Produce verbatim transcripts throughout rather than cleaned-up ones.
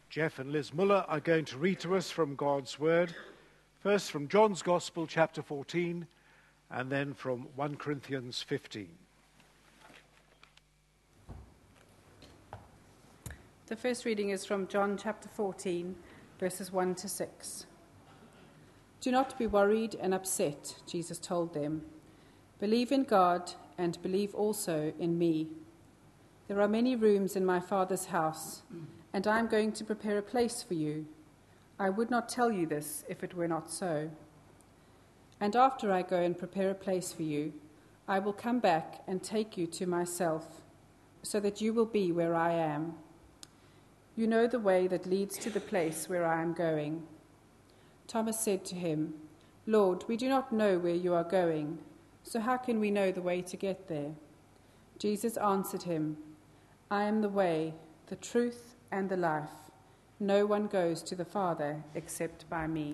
Jeff and Liz Muller are going to read to us from God's Word, first from John's Gospel, chapter fourteen, and then from First Corinthians fifteen. The first reading is from John chapter fourteen, verses one to six. Do not be worried and upset, Jesus told them. Believe in God and believe also in me. There are many rooms in my Father's house, and I am going to prepare a place for you. I would not tell you this if it were not so. And after I go and prepare a place for you, I will come back and take you to myself, so that you will be where I am. You know the way that leads to the place where I am going. Thomas said to him, Lord, we do not know where you are going, so how can we know the way to get there? Jesus answered him, I am the way, the truth, and the life. No one goes to the Father except by me.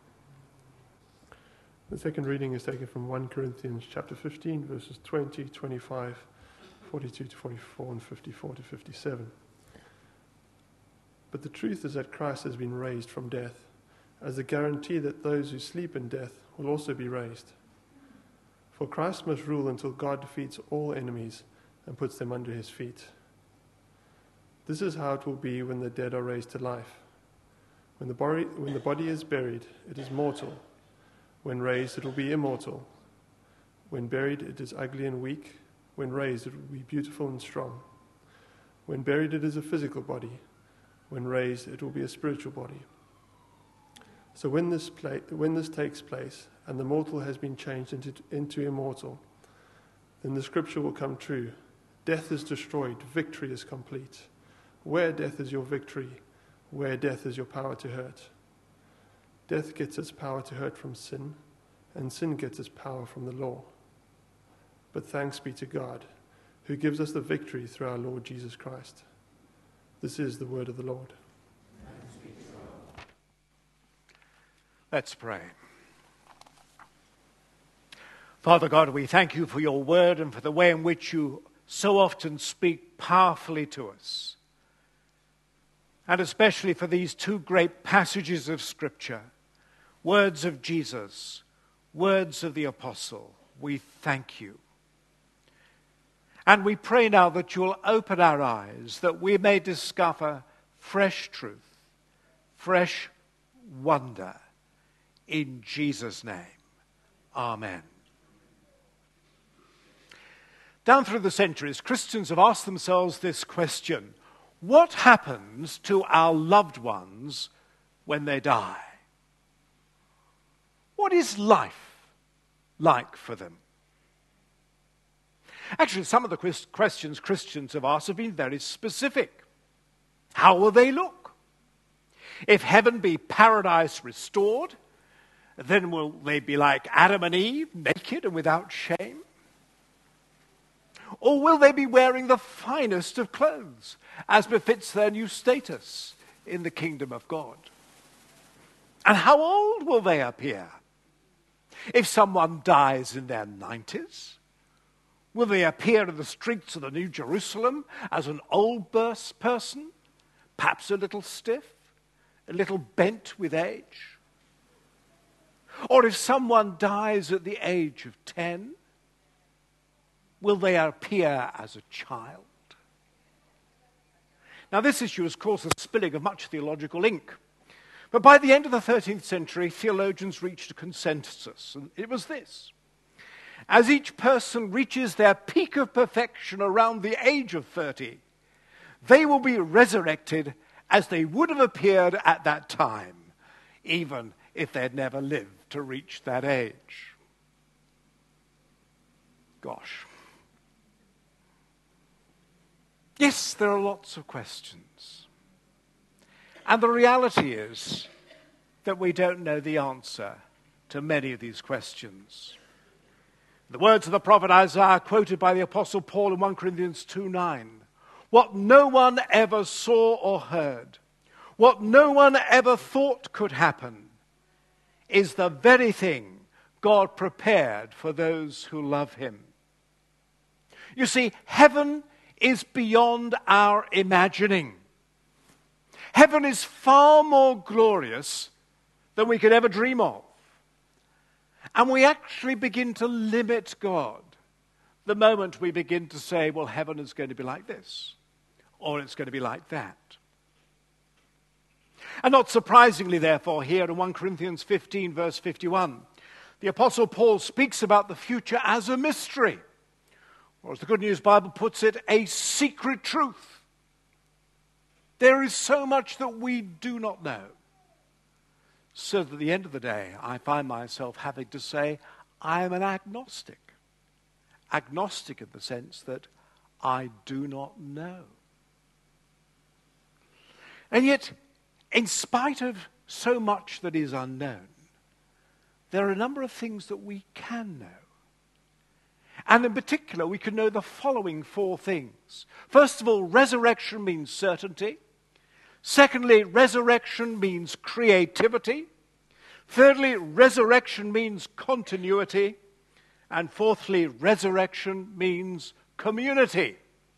The second reading is taken from First Corinthians chapter fifteen, verses twenty, twenty-five, forty-two to forty-four, and fifty-four to fifty-seven. But the truth is that Christ has been raised from death, as a guarantee that those who sleep in death will also be raised. For Christ must rule until God defeats all enemies and puts them under his feet. This is how it will be when the dead are raised to life. When the body, when the body is buried, it is mortal. When raised, it will be immortal. When buried, it is ugly and weak. When raised, it will be beautiful and strong. When buried, it is a physical body. When raised, it will be a spiritual body. So when this, pla- when this takes place, and the mortal has been changed into, into immortal, then the scripture will come true. Death is destroyed, victory is complete. Where death is your victory, where death is your power to hurt. Death gets its power to hurt from sin, and sin gets its power from the law. But thanks be to God, who gives us the victory through our Lord Jesus Christ. This is the word of the Lord. Let's pray. Father God, we thank you for your word and for the way in which you so often speak powerfully to us. And especially for these two great passages of Scripture, words of Jesus, words of the Apostle. We thank you. And we pray now that you'll open our eyes, that we may discover fresh truth, fresh wonder. In Jesus' name, amen. Down through the centuries, Christians have asked themselves this question: what happens to our loved ones when they die? What is life like for them? Actually, some of the questions Christians have asked have been very specific. How will they look? If heaven be paradise restored, then will they be like Adam and Eve, naked and without shame? Or will they be wearing the finest of clothes, as befits their new status in the kingdom of God? And how old will they appear? If someone dies in their nineties, will they appear in the streets of the New Jerusalem as an old person, perhaps a little stiff, a little bent with age? Or if someone dies at the age of ten, will they appear as a child? Now, this issue has caused the spilling of much theological ink. But by the end of the thirteenth century, theologians reached a consensus, and it was this: as each person reaches their peak of perfection around the age of thirty, they will be resurrected as they would have appeared at that time, even if they'd never lived to reach that age. Gosh. Yes, there are lots of questions. And the reality is that we don't know the answer to many of these questions. The words of the prophet Isaiah, quoted by the Apostle Paul in First Corinthians two nine, what no one ever saw or heard, what no one ever thought could happen, is the very thing God prepared for those who love him. You see, heaven is beyond our imagining. Heaven heaven is far more glorious than we could ever dream of. And we actually begin to limit God the moment we begin to say, well, heaven is going to be like this, or it's going to be like that. And not surprisingly, therefore, here in First Corinthians fifteen, verse fifty-one, the Apostle Paul speaks about the future as a mystery, or as the Good News Bible puts it, a secret truth. There is so much that we do not know. So that at the end of the day, I find myself having to say, I am an agnostic. Agnostic in the sense that I do not know. And yet, in spite of so much that is unknown, there are a number of things that we can know. And in particular, we can know the following four things. First of all, resurrection means certainty. Secondly, resurrection means creativity. Thirdly, resurrection means continuity. And fourthly, resurrection means community.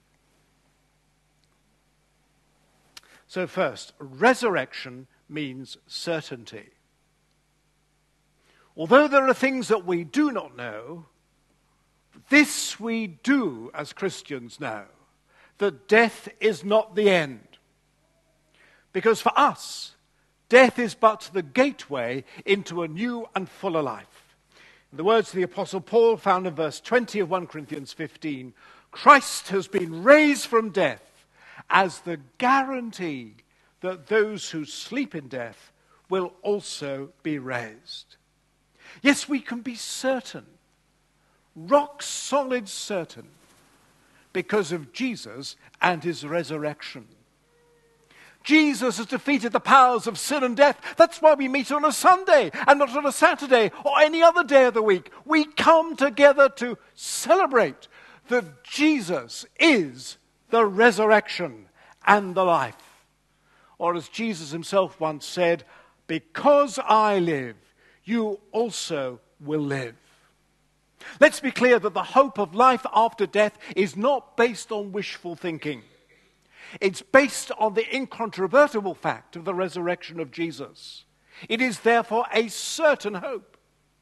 So first, resurrection means certainty. Although there are things that we do not know, this we do as Christians know, that death is not the end. Because for us, death is but the gateway into a new and fuller life. In the words of the Apostle Paul found in verse twenty of First Corinthians fifteen, Christ has been raised from death as the guarantee that those who sleep in death will also be raised. Yes, we can be certain, rock solid certain, because of Jesus and his resurrection. Jesus has defeated the powers of sin and death. That's why we meet on a Sunday and not on a Saturday or any other day of the week. We come together to celebrate that Jesus is the resurrection and the life. Or as Jesus himself once said, because I live, you also will live. Let's be clear that the hope of life after death is not based on wishful thinking. It's based on the incontrovertible fact of the resurrection of Jesus. It is therefore a certain hope.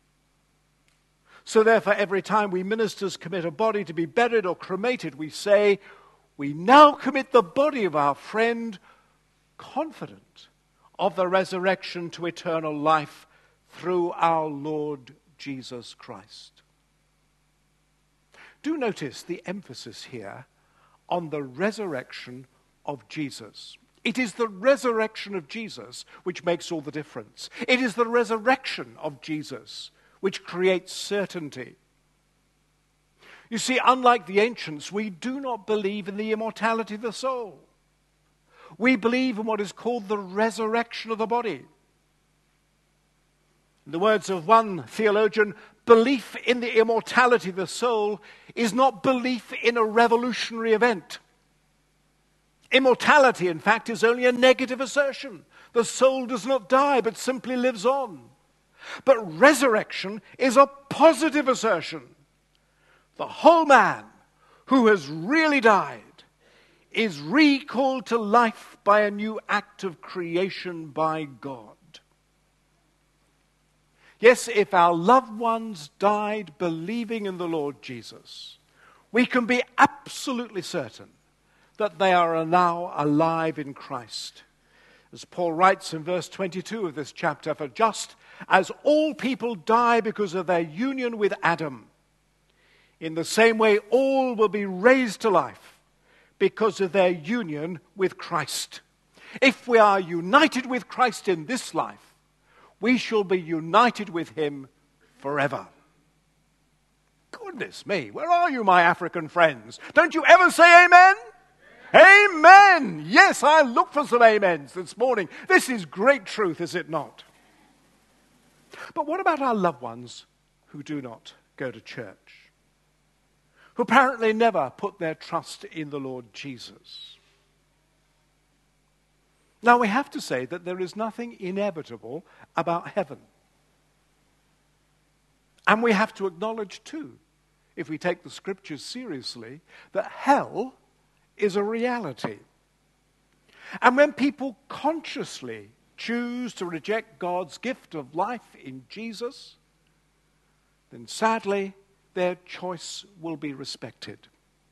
So therefore, every time we ministers commit a body to be buried or cremated, we say, we now commit the body of our friend, confident of the resurrection to eternal life through our Lord Jesus Christ. Do notice the emphasis here on the resurrection of Jesus. It is the resurrection of Jesus which makes all the difference. It is the resurrection of Jesus which creates certainty. You see, unlike the ancients, we do not believe in the immortality of the soul. We believe in what is called the resurrection of the body. In the words of one theologian, belief in the immortality of the soul is not belief in a revolutionary event. Immortality, in fact, is only a negative assertion. The soul does not die, but simply lives on. But resurrection is a positive assertion. The whole man who has really died is recalled to life by a new act of creation by God. Yes, if our loved ones died believing in the Lord Jesus, we can be absolutely certain that they are now alive in Christ. As Paul writes in verse twenty-two of this chapter, for just as all people die because of their union with Adam, in the same way all will be raised to life because of their union with Christ. If we are united with Christ in this life, we shall be united with him forever. Goodness me, where are you, my African friends? Don't you ever say amen? Amen! Yes, I look for some amens this morning. This is great truth, is it not? But what about our loved ones who do not go to church? Who apparently never put their trust in the Lord Jesus? Now, we have to say that there is nothing inevitable about heaven. And we have to acknowledge, too, if we take the scriptures seriously, that hell is a reality. And when people consciously choose to reject God's gift of life in Jesus, then sadly, their choice will be respected.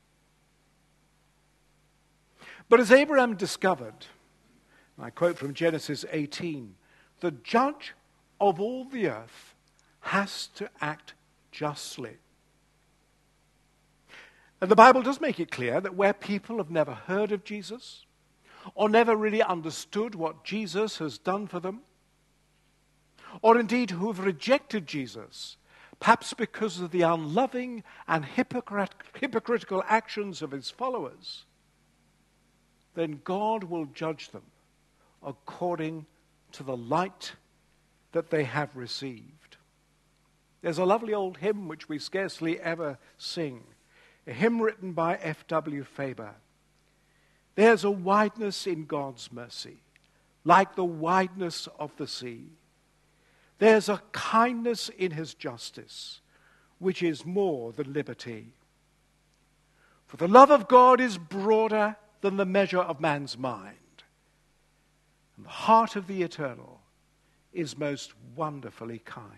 But as Abraham discovered, and I quote from Genesis eighteen, the judge of all the earth has to act justly. And the Bible does make it clear that where people have never heard of Jesus, or never really understood what Jesus has done for them, or indeed who have rejected Jesus, perhaps because of the unloving and hypocrit- hypocritical actions of his followers, then God will judge them according to the light that they have received. There's a lovely old hymn which we scarcely ever sing, a hymn written by F W Faber. There's a wideness in God's mercy, like the wideness of the sea. There's a kindness in his justice, which is more than liberty. For the love of God is broader than the measure of man's mind, and the heart of the eternal is most wonderfully kind.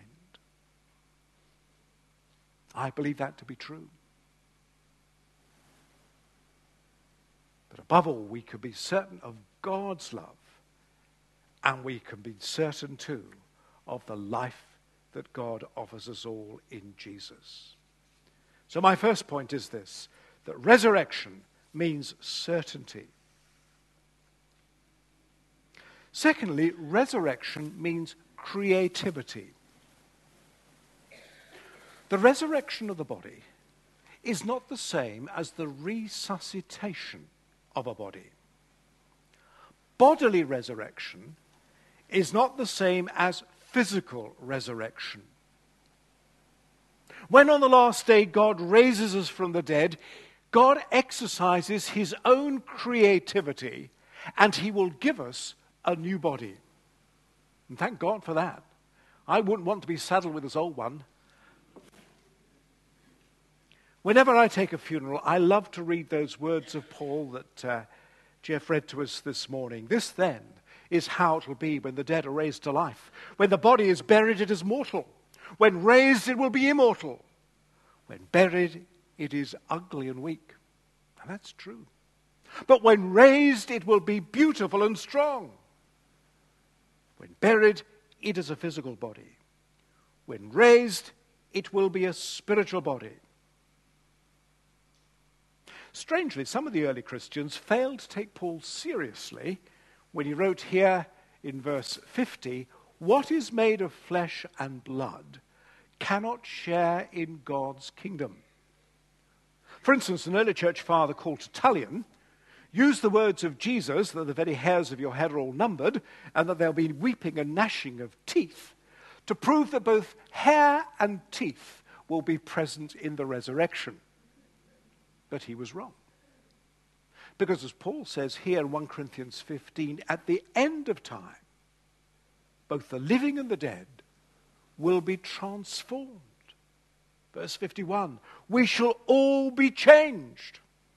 I believe that to be true. But above all, we can be certain of God's love, and we can be certain too of the life that God offers us all in Jesus. So my first point is this, that resurrection means certainty. Secondly, resurrection means creativity. The resurrection of the body is not the same as the resuscitation of a body. Bodily resurrection is not the same as physical resurrection. When on the last day God raises us from the dead, God exercises his own creativity and he will give us a new body. And thank God for that. I wouldn't want to be saddled with this old one. Whenever I take a funeral, I love to read those words of Paul that uh, Jeff read to us this morning. This then is how it will be when the dead are raised to life. When the body is buried, it is mortal. When raised, it will be immortal. When buried, it is ugly and weak. And that's true. But when raised, it will be beautiful and strong. When buried, it is a physical body. When raised, it will be a spiritual body. Strangely, some of the early Christians failed to take Paul seriously when he wrote here in verse fifty, "What is made of flesh and blood cannot share in God's kingdom." For instance, an early church father called Tertullian used the words of Jesus that the very hairs of your head are all numbered and that there'll be weeping and gnashing of teeth to prove that both hair and teeth will be present in the resurrection. But he was wrong. Because as Paul says here in First Corinthians fifteen, at the end of time, both the living and the dead will be transformed. Verse fifty-one, we shall all be changed.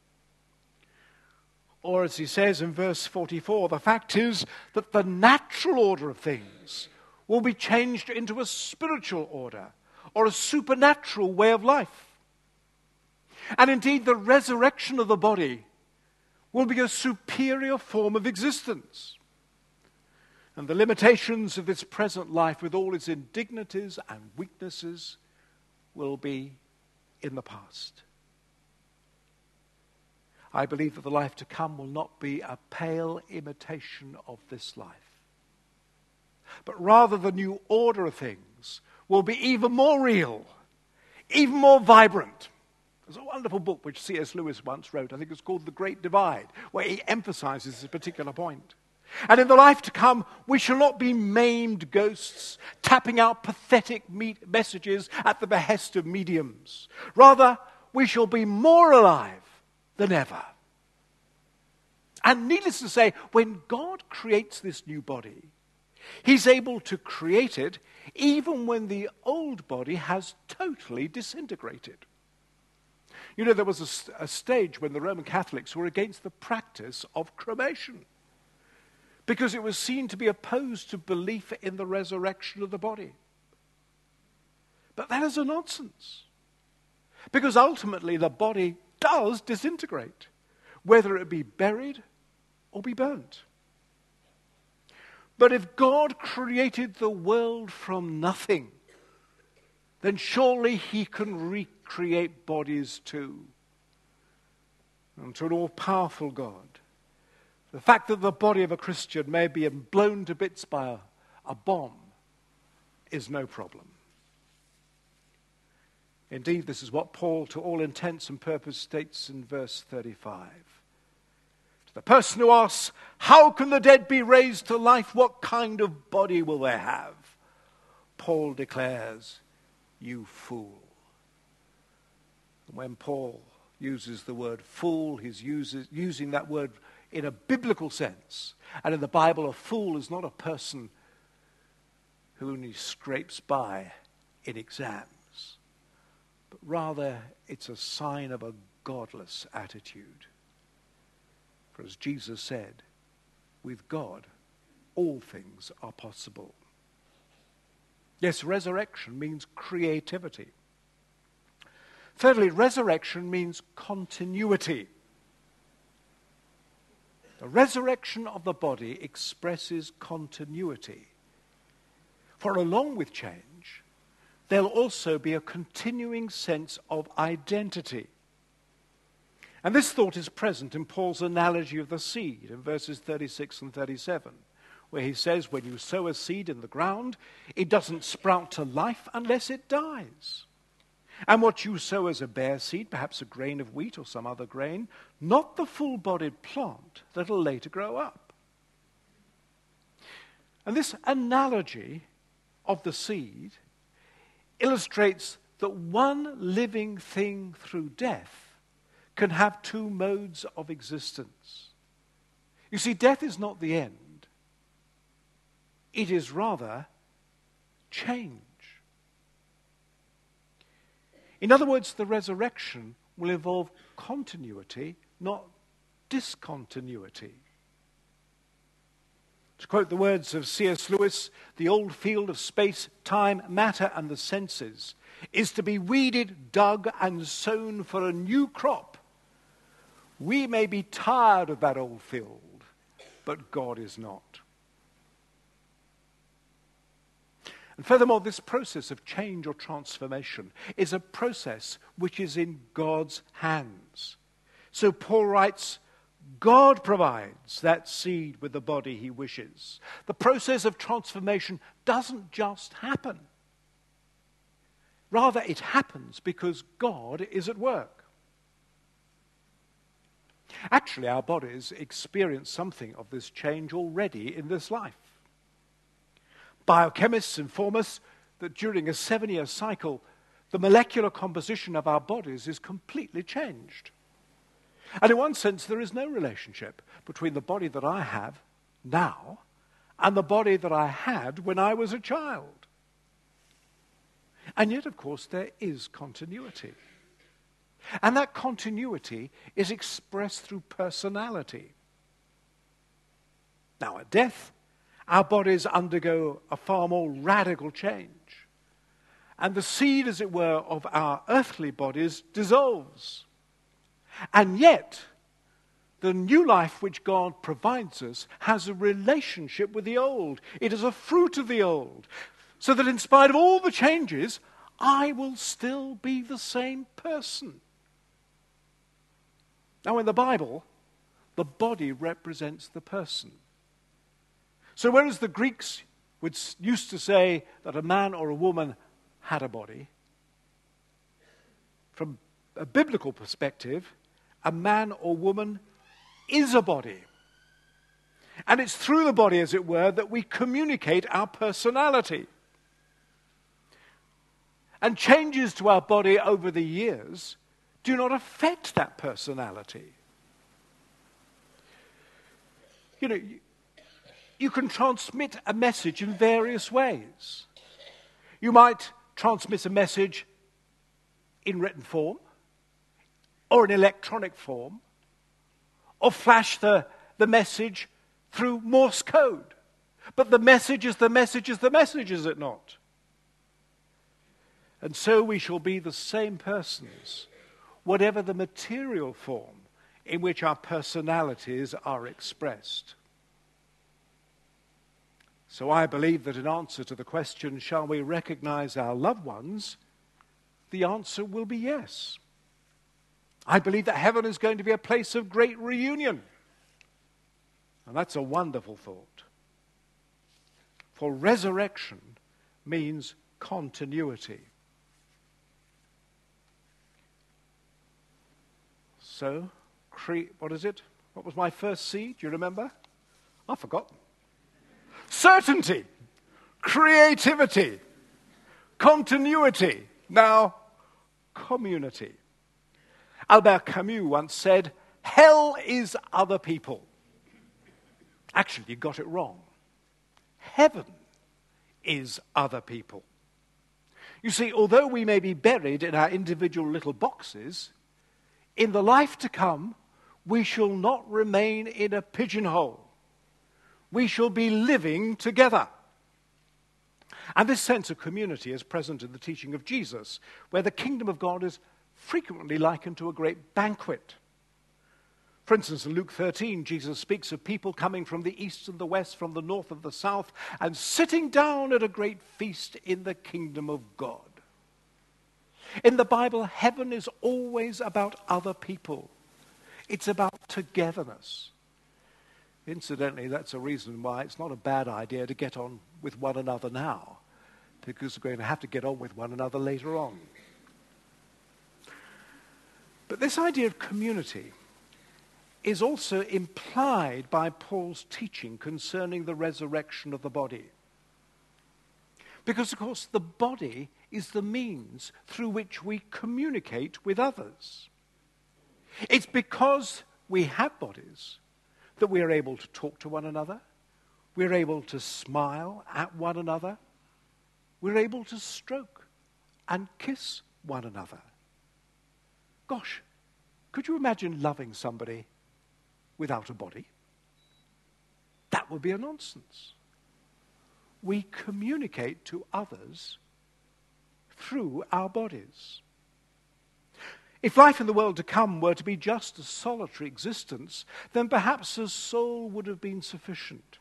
Or as he says in verse forty-four, the fact is that the natural order of things will be changed into a spiritual order or a supernatural way of life. And indeed, the resurrection of the body will be a superior form of existence. And the limitations of this present life with all its indignities and weaknesses will be in the past. I believe that the life to come will not be a pale imitation of this life, but rather the new order of things will be even more real, even more vibrant. There's a wonderful book which C S Lewis once wrote, I think it's called The Great Divide, where he emphasizes this particular point. And in the life to come, we shall not be maimed ghosts, tapping out pathetic me- messages at the behest of mediums. Rather, we shall be more alive than ever. And needless to say, when God creates this new body, he's able to create it even when the old body has totally disintegrated. You know, there was a, a stage when the Roman Catholics were against the practice of cremation. because it was seen to be opposed to belief in the resurrection of the body. But that is a nonsense, because ultimately the body does disintegrate, whether it be buried or be burnt. But if God created the world from nothing, then surely he can recreate bodies too. And to an all-powerful God, the fact that the body of a Christian may be blown to bits by a, a bomb is no problem. Indeed, this is what Paul, to all intents and purposes, states in verse thirty-five. To the person who asks, how can the dead be raised to life? What kind of body will they have? Paul declares, you fool. And when Paul uses the word fool, he's uses, using that word in a biblical sense. And in the Bible, a fool is not a person who only scrapes by in exams, but rather it's a sign of a godless attitude. For as Jesus said, with God, all things are possible. Yes, resurrection means creativity. Thirdly, resurrection means continuity. The resurrection of the body expresses continuity. For along with change, there'll also be a continuing sense of identity. And this thought is present in Paul's analogy of the seed in verses thirty-six and thirty-seven, where he says, when you sow a seed in the ground, it doesn't sprout to life unless it dies. And what you sow as a bare seed, perhaps a grain of wheat or some other grain, not the full-bodied plant that'll later grow up. And this analogy of the seed illustrates that one living thing through death can have two modes of existence. You see, death is not the end. It is rather change. In other words, the resurrection will involve continuity, not discontinuity. To quote the words of C S Lewis, the old field of space, time, matter, and the senses is to be weeded, dug, and sown for a new crop. We may be tired of that old field, but God is not. And furthermore, this process of change or transformation is a process which is in God's hands. So Paul writes, God provides that seed with the body he wishes. The process of transformation doesn't just happen. Rather, it happens because God is at work. Actually, our bodies experience something of this change already in this life. Biochemists inform us that during a seven-year cycle, the molecular composition of our bodies is completely changed. And in one sense, there is no relationship between the body that I have now and the body that I had when I was a child. And yet, of course, there is continuity. And that continuity is expressed through personality. Now, at death, our bodies undergo a far more radical change. And the seed, as it were, of our earthly bodies dissolves. And yet, the new life which God provides us has a relationship with the old. It is a fruit of the old. So that in spite of all the changes, I will still be the same person. Now, in the Bible, the body represents the person. So whereas the Greeks would used to say that a man or a woman had a body, from a biblical perspective, a man or woman is a body. And it's through the body, as it were, that we communicate our personality. And changes to our body over the years do not affect that personality. You know, you, you can transmit a message in various ways. You might transmit a message in written form, or in electronic form, or flash the, the message through Morse code. But the message is the message is the message, is it not? And so we shall be the same persons, whatever the material form in which our personalities are expressed. So I believe that in answer to the question, shall we recognize our loved ones, the answer will be yes. I believe that heaven is going to be a place of great reunion. And that's a wonderful thought. For resurrection means continuity. So, cre- what is it? What was my first C? Do you remember? I've forgotten. Certainty, creativity, continuity, now community. Albert Camus once said, hell is other people. Actually, you got it wrong. Heaven is other people. You see, although we may be buried in our individual little boxes, in the life to come, we shall not remain in a pigeonhole. We shall be living together. And this sense of community is present in the teaching of Jesus, where the kingdom of God is frequently likened to a great banquet. For instance, in Luke thirteen, Jesus speaks of people coming from the east and the west, from the north and the south, and sitting down at a great feast in the kingdom of God. In the Bible, heaven is always about other people. It's about togetherness. Incidentally, that's a reason why it's not a bad idea to get on with one another now, because we're going to have to get on with one another later on. But this idea of community is also implied by Paul's teaching concerning the resurrection of the body. Because, of course, the body is the means through which we communicate with others. It's because we have bodies that we are able to talk to one another, we're able to smile at one another, we're able to stroke and kiss one another. Gosh, could you imagine loving somebody without a body? That would be a nonsense. We communicate to others through our bodies. If life in the world to come were to be just a solitary existence, then perhaps a soul would have been sufficient.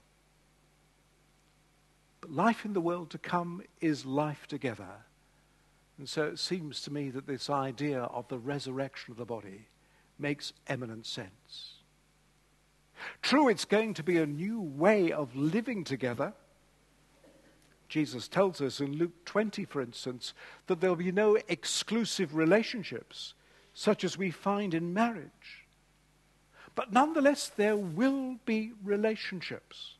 But life in the world to come is life together. And so it seems to me that this idea of the resurrection of the body makes eminent sense. True, it's going to be a new way of living together. Jesus tells us in Luke twenty, for instance, that there will be no exclusive relationships such as we find in marriage. But nonetheless, there will be relationships.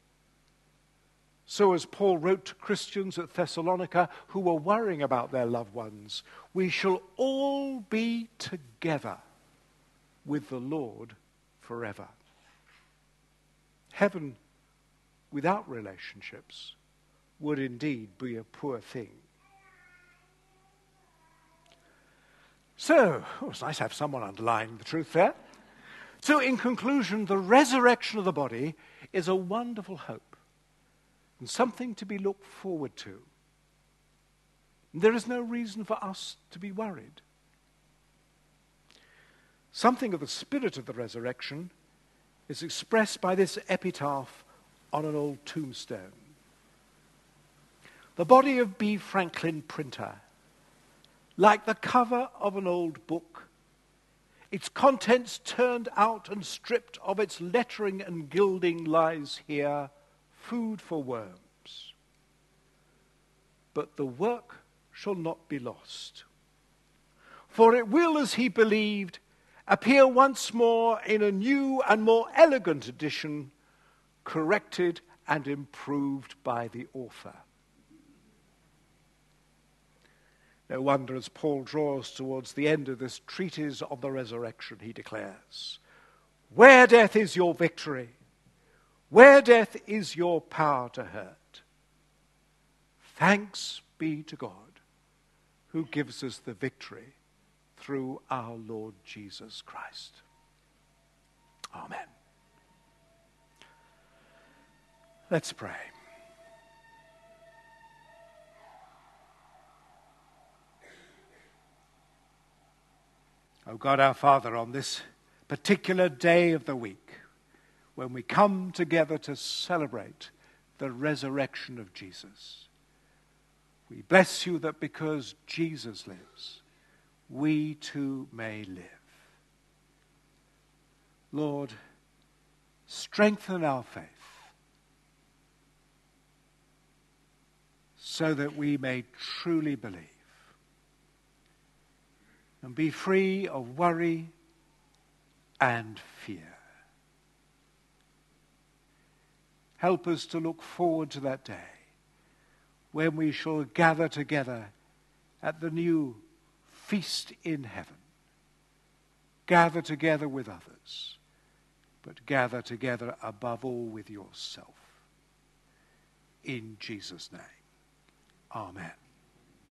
So as Paul wrote to Christians at Thessalonica who were worrying about their loved ones, we shall all be together with the Lord forever. Heaven without relationships would indeed be a poor thing. So, oh, it's nice to have someone underlying the truth there. So in conclusion, the resurrection of the body is a wonderful hope and something to be looked forward to. There is no reason for us to be worried. Something of the spirit of the resurrection is expressed by this epitaph on an old tombstone. The body of B. Franklin Printer, like the cover of an old book, its contents turned out and stripped of its lettering and gilding, lies here, food for worms. But the work shall not be lost, for it will, as he believed, appear once more in a new and more elegant edition, corrected and improved by the author. No wonder, as Paul draws towards the end of this treatise on the resurrection, he declares, "Where, death, is your victory? Where, death, is your power to hurt? Thanks be to God, who gives us the victory through our Lord Jesus Christ." Amen. Let's pray. O God our Father, on this particular day of the week, when we come together to celebrate the resurrection of Jesus, we bless you that because Jesus lives, we too may live. Lord, strengthen our faith so that we may truly believe and be free of worry and fear. Help us to look forward to that day when we shall gather together at the new feast in heaven. Gather together with others, but gather together above all with yourself. In Jesus' name, amen.